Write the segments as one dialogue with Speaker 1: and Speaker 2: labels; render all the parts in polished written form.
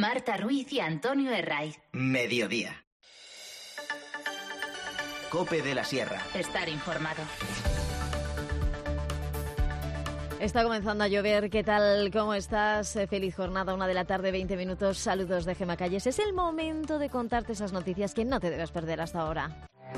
Speaker 1: Marta Ruiz y Antonio Herraiz.
Speaker 2: Mediodía. COPE de la Sierra.
Speaker 1: Estar informado.
Speaker 3: Está comenzando a llover. ¿Qué tal? ¿Cómo estás? Feliz jornada, 1:00 p.m, 20 minutos. Saludos de Gemma Calles. Es el momento de contarte esas noticias que no te debes perder hasta ahora.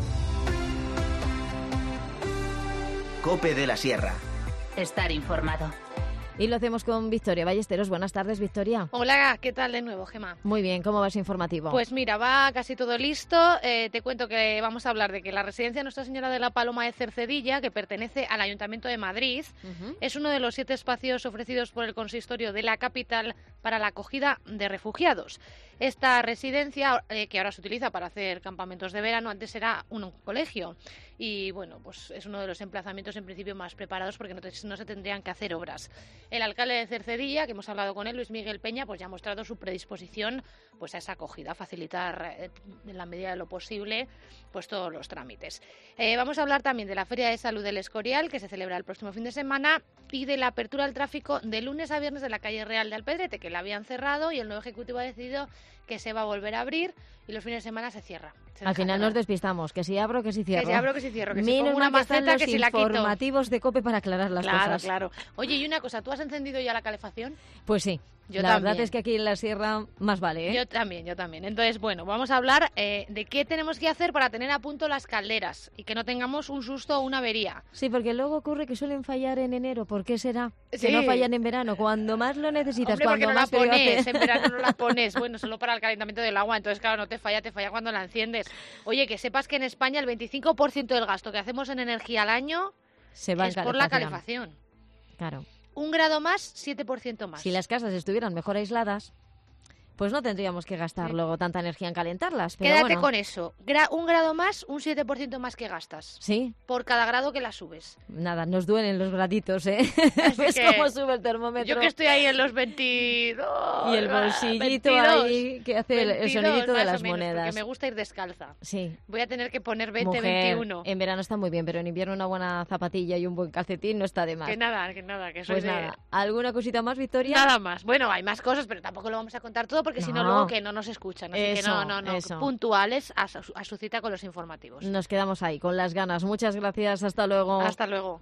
Speaker 2: COPE de la Sierra.
Speaker 1: Estar informado.
Speaker 3: Y lo hacemos con Victoria Ballesteros. Buenas tardes, Victoria.
Speaker 4: Hola, ¿qué tal de nuevo, Gemma?
Speaker 3: Muy bien, ¿cómo va ese informativo?
Speaker 4: Pues mira, va casi todo listo. Te cuento que vamos a hablar de que la residencia Nuestra Señora de la Paloma de Cercedilla, que pertenece al Ayuntamiento de Madrid, es uno de los 7 espacios ofrecidos por el consistorio de la capital para la acogida de refugiados. Esta residencia, que ahora se utiliza para hacer campamentos de verano, antes era un colegio. Y bueno, pues es uno de los emplazamientos en principio más preparados porque no se tendrían que hacer obras. El alcalde de Cercedilla, que hemos hablado con él, Luis Miguel Peña, pues ya ha mostrado su predisposición pues a esa acogida, a facilitar en la medida de lo posible pues todos los trámites. Vamos a hablar también de la Feria de Salud del Escorial, que se celebra el próximo fin de semana, y de la apertura al tráfico de lunes a viernes de la calle Real de Alpedrete, que la habían cerrado y el nuevo ejecutivo ha decidido que se va a volver a abrir y los fines de semana se cierra.
Speaker 3: Al final nos despistamos, que si abro, que si cierro.
Speaker 4: Que si abro, que si cierro, que si
Speaker 3: Menos
Speaker 4: pongo una maceta, que si la quito.
Speaker 3: Informativos de COPE para aclarar las cosas.
Speaker 4: Claro. Oye, y una cosa, ¿tú has encendido ya la calefacción?
Speaker 3: Pues sí.
Speaker 4: Yo
Speaker 3: la
Speaker 4: también.
Speaker 3: verdad es que aquí en la sierra más vale, ¿eh?
Speaker 4: Yo también. Entonces, bueno, vamos a hablar de qué tenemos que hacer para tener a punto las calderas y que no tengamos un susto o una avería.
Speaker 3: Sí, porque luego ocurre que suelen fallar en enero. ¿Por qué será?
Speaker 4: Sí.
Speaker 3: Que no fallan en verano, cuando más lo necesitas.
Speaker 4: Hombre,
Speaker 3: cuando
Speaker 4: porque no
Speaker 3: más
Speaker 4: la
Speaker 3: frío
Speaker 4: pones,
Speaker 3: hace.
Speaker 4: en verano no la pones. Bueno, solo para el calentamiento del agua, entonces claro, no te falla cuando la enciendes. Oye, que sepas que en España el 25% del gasto que hacemos en energía al año
Speaker 3: Se va
Speaker 4: es
Speaker 3: en
Speaker 4: por la calefacción.
Speaker 3: Claro.
Speaker 4: 1 grado más, 7% más.
Speaker 3: Si las casas estuvieran mejor aisladas, pues no tendríamos que gastar luego tanta energía en calentarlas. Pero
Speaker 4: Quédate
Speaker 3: bueno.
Speaker 4: con eso. 1 grado más, un 7% más que gastas.
Speaker 3: Sí.
Speaker 4: Por cada grado que la subes.
Speaker 3: Nada, nos duelen los graditos, ¿eh?
Speaker 4: Así
Speaker 3: ¿Ves
Speaker 4: que
Speaker 3: cómo sube el termómetro?
Speaker 4: Yo que estoy ahí en los 22...
Speaker 3: Y el bolsillito
Speaker 4: 22,
Speaker 3: ahí que hace el
Speaker 4: 22
Speaker 3: sonidito de
Speaker 4: más
Speaker 3: las
Speaker 4: o menos,
Speaker 3: monedas.
Speaker 4: Porque me gusta ir descalza.
Speaker 3: Sí.
Speaker 4: Voy a tener que poner 20,
Speaker 3: Mujer,
Speaker 4: 21.
Speaker 3: en verano está muy bien, pero en invierno una buena zapatilla y un buen calcetín no está de más.
Speaker 4: Que nada, que soy
Speaker 3: Pues nada, ¿alguna cosita más, Victoria?
Speaker 4: Nada más. Bueno, hay más cosas, pero tampoco lo vamos a contar todo porque si no luego que no nos escuchan. Así
Speaker 3: Eso,
Speaker 4: que no.
Speaker 3: eso.
Speaker 4: Puntuales a su cita con los informativos.
Speaker 3: Nos quedamos ahí, con las ganas. Muchas gracias, hasta luego.
Speaker 4: Hasta luego.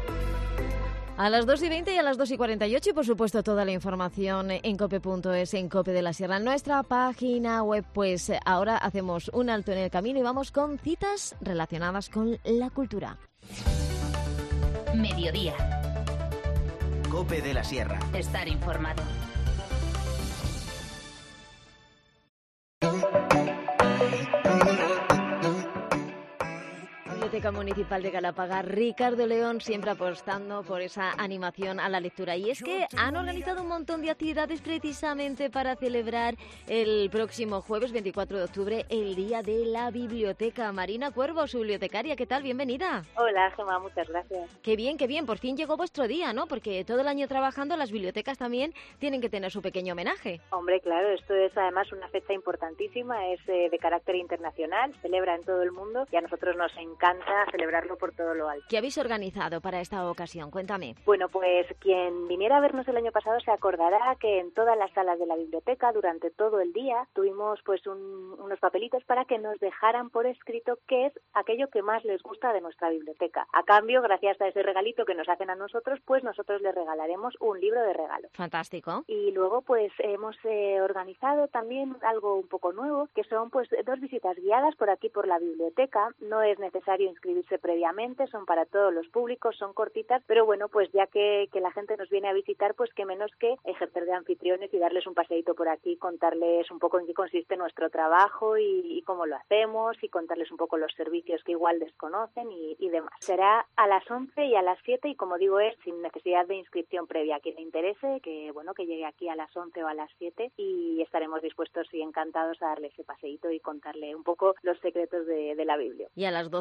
Speaker 3: A las 2:20 y a las 2:48 y por supuesto toda la información en cope.es, en Cope de la Sierra, en nuestra página web. Pues ahora hacemos un alto en el camino y vamos con citas relacionadas con la cultura.
Speaker 1: Mediodía.
Speaker 2: COPE de la Sierra.
Speaker 1: Estar informado.
Speaker 3: Biblioteca Municipal de Galapagar, Ricardo León siempre apostando por esa animación a la lectura. Y es que han organizado un montón de actividades precisamente para celebrar el próximo jueves 24 de octubre el Día de la Biblioteca. Marina Cuervo, su bibliotecaria, ¿qué tal? Bienvenida.
Speaker 5: Hola, Gemma, muchas gracias.
Speaker 3: Qué bien, por fin llegó vuestro día, ¿no? Porque todo el año trabajando las bibliotecas también tienen que tener su pequeño homenaje.
Speaker 5: Hombre, claro, esto es además una fecha importantísima, es de carácter internacional, se celebra en todo el mundo y a nosotros nos encanta celebrarlo por todo lo alto.
Speaker 3: ¿Qué habéis organizado para esta ocasión? Cuéntame.
Speaker 5: Bueno, pues quien viniera a vernos el año pasado se acordará que en todas las salas de la biblioteca durante todo el día tuvimos pues unos papelitos para que nos dejaran por escrito qué es aquello que más les gusta de nuestra biblioteca. A cambio, gracias a ese regalito que nos hacen a nosotros, pues nosotros les regalaremos un libro de regalo.
Speaker 3: Fantástico.
Speaker 5: Y luego pues hemos organizado también algo un poco nuevo, que son pues 2 visitas guiadas por aquí por la biblioteca. No es necesario inscribirse previamente, son para todos los públicos, son cortitas, pero bueno, pues ya que la gente nos viene a visitar, pues qué menos que ejercer de anfitriones y darles un paseíto por aquí, contarles un poco en qué consiste nuestro trabajo y cómo lo hacemos y contarles un poco los servicios que igual desconocen y demás. Será a las 11 y a las 7 y como digo es sin necesidad de inscripción previa. A quien le interese, que bueno, que llegue aquí a las 11 o a las 7 y estaremos dispuestos y encantados a darle ese paseíto y contarle un poco los secretos de la Biblia.
Speaker 3: Y a las 12 de la mañana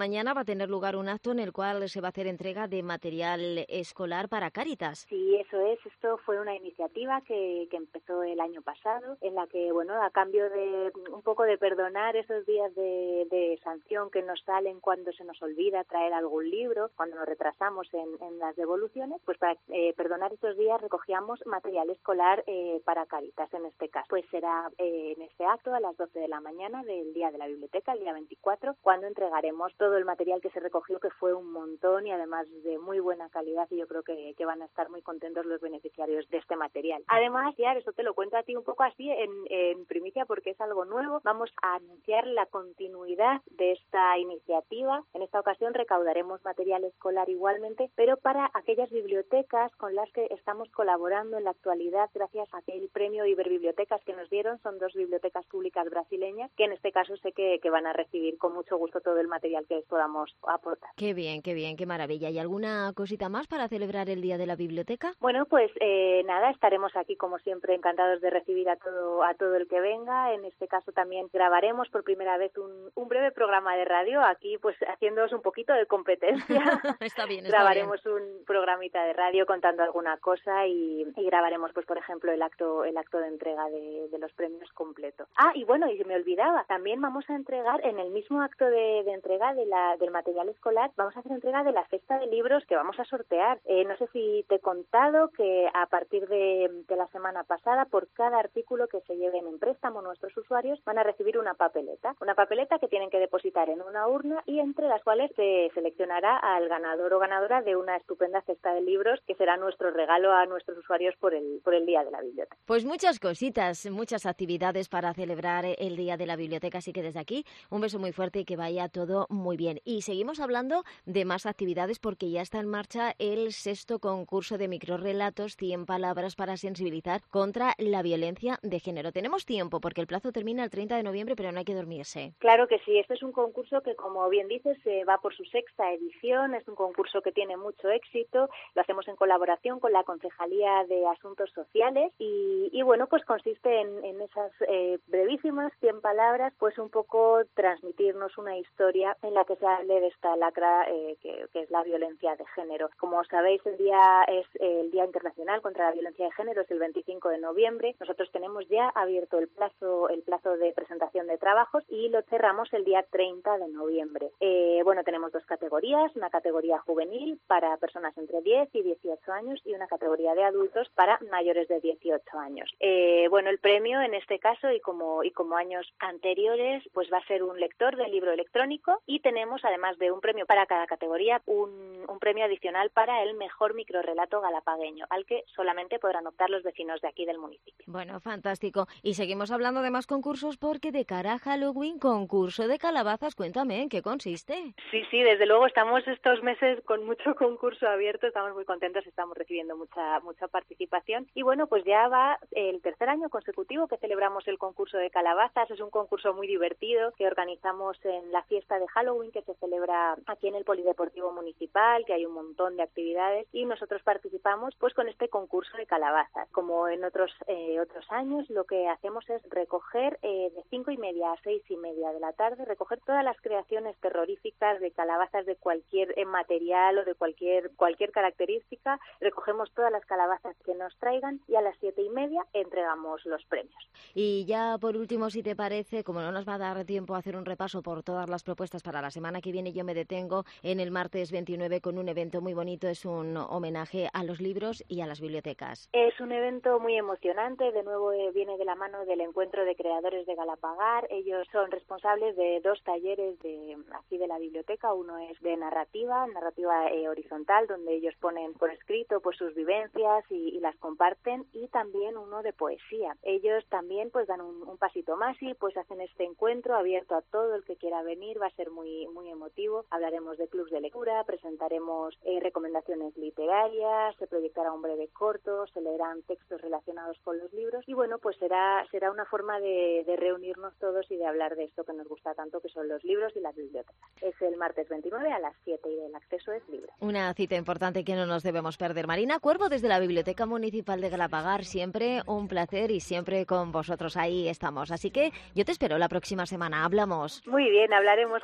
Speaker 3: mañana va a tener lugar un acto en el cual se va a hacer entrega de material escolar para Cáritas.
Speaker 5: Sí, eso es. Esto fue una iniciativa que empezó el año pasado, en la que, bueno, a cambio de un poco de perdonar esos días de sanción que nos salen cuando se nos olvida traer algún libro, cuando nos retrasamos en las devoluciones, pues para perdonar esos días recogíamos material escolar para Cáritas, en este caso. Pues será en este acto a las 12 de la mañana del Día de la Biblioteca, el día 24, cuando entregaremos todo el material que se recogió, que fue un montón y además de muy buena calidad, y yo creo que van a estar muy contentos los beneficiarios de este material. Además, ya eso te lo cuento a ti un poco así en primicia porque es algo nuevo. Vamos a anunciar la continuidad de esta iniciativa. En esta ocasión recaudaremos material escolar igualmente, pero para aquellas bibliotecas con las que estamos colaborando en la actualidad gracias a aquel premio Iberbibliotecas que nos dieron. Son 2 bibliotecas públicas brasileñas que en este caso sé que van a recibir con mucho gusto todo el material que les podamos aportar.
Speaker 3: Qué bien, qué maravilla. ¿Y alguna cosita más para celebrar el Día de la Biblioteca?
Speaker 5: Bueno, pues nada, estaremos aquí como siempre encantados de recibir a todo el que venga. En este caso también grabaremos por primera vez un breve programa de radio, aquí pues haciéndoos un poquito de competencia.
Speaker 3: Está bien.
Speaker 5: Grabaremos un programita de radio contando alguna cosa y grabaremos pues por ejemplo el acto de entrega de los premios completo. Y bueno, y se me olvidaba, también vamos a entregar en el mismo acto de entrega del material escolar, vamos a hacer entrega de la cesta de libros que vamos a sortear. No sé si te he contado que a partir de la semana pasada, por cada artículo que se lleven en préstamo nuestros usuarios van a recibir una papeleta que tienen que depositar en una urna y entre las cuales se seleccionará al ganador o ganadora de una estupenda cesta de libros que será nuestro regalo a nuestros usuarios por el Día de la Biblioteca.
Speaker 3: Pues muchas cositas, muchas actividades para celebrar el Día de la Biblioteca, así que desde aquí un beso muy fuerte y que vaya todo muy bien. Y seguimos hablando de más actividades porque ya está en marcha el 6º concurso de microrrelatos 100 palabras para sensibilizar contra la violencia de género. Tenemos tiempo porque el plazo termina el 30 de noviembre, pero no hay que dormirse.
Speaker 5: Claro que sí, este es un concurso que, como bien dices, va por su 6ª edición, es un concurso que tiene mucho éxito, lo hacemos en colaboración con la Concejalía de Asuntos Sociales y bueno, pues consiste en esas brevísimas 100 palabras, pues un poco transmitirnos una historia en la que se hable de esta lacra que es la violencia de género. Como sabéis, el Día Internacional contra la Violencia de Género, es el 25 de noviembre. Nosotros tenemos ya abierto el plazo de presentación de trabajos y lo cerramos el día 30 de noviembre. Bueno, tenemos 2 categorías, una categoría juvenil para personas entre 10 y 18 años y una categoría de adultos para mayores de 18 años. Bueno, el premio en este caso y como años anteriores, pues va a ser un lector del libro electrónico y tenemos, además de un premio para cada categoría, un premio adicional para el mejor microrrelato galapagueño, al que solamente podrán optar los vecinos de aquí del municipio.
Speaker 3: Bueno, fantástico. Y seguimos hablando de más concursos porque de cara a Halloween, concurso de calabazas. Cuéntame, ¿en qué consiste?
Speaker 5: Sí, desde luego estamos estos meses con mucho concurso abierto, estamos muy contentos, estamos recibiendo mucha participación y bueno, pues ya va el 3er año consecutivo que celebramos el concurso de calabazas. Es un concurso muy divertido que organizamos en la fiesta de Halloween que se celebra aquí en el Polideportivo Municipal, que hay un montón de actividades y nosotros participamos pues con este concurso de calabazas. Como en otros años, lo que hacemos es recoger de 5:30 a 6:30 de la tarde, recoger todas las creaciones terroríficas de calabazas de cualquier material o de cualquier característica. Recogemos todas las calabazas que nos traigan y a las 7:30 entregamos los premios.
Speaker 3: Y ya por último, si te parece, como no nos va a dar tiempo a hacer un repaso por todas las propuestas para la semana que viene, yo me detengo en el martes 29 con un evento muy bonito. Es un homenaje a los libros y a las bibliotecas.
Speaker 5: Es un evento muy emocionante, de nuevo viene de la mano del Encuentro de Creadores de Galapagar. Ellos son responsables de 2 talleres aquí de la biblioteca. Uno es de narrativa horizontal, donde ellos ponen por escrito pues sus vivencias y las comparten, y también uno de poesía. Ellos también pues dan un pasito más y pues hacen este encuentro abierto a todo el que quiera venir. Va a ser muy emotivo. Hablaremos de clubs de lectura, presentaremos recomendaciones literarias, se proyectará un breve corto, se leerán textos relacionados con los libros y bueno, pues será una forma de reunirnos todos y de hablar de esto que nos gusta tanto, que son los libros y las bibliotecas. Es el martes 29 a las 7 y el acceso es libre.
Speaker 3: Una cita importante que no nos debemos perder. Marina Cuervo, desde la Biblioteca Municipal de Galapagar, siempre un placer y siempre con vosotros ahí estamos. Así que yo te espero la próxima semana. Hablamos.
Speaker 5: Muy bien, hablaremos, Gemma. Muchas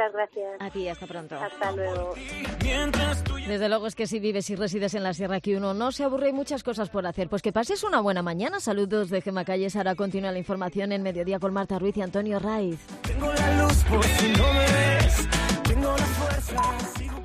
Speaker 5: Muchas gracias.
Speaker 3: A ti, hasta pronto.
Speaker 5: Hasta luego.
Speaker 3: Desde luego es que si vives y resides en la sierra aquí uno no se aburre, hay muchas cosas por hacer. Pues que pases una buena mañana. Saludos de Gemma Calles. Ahora continúa la información en Mediodía con Marta Ruiz y Antonio Raiz.
Speaker 6: Tengo la luz por si no me ves, tengo la fuerza, sigo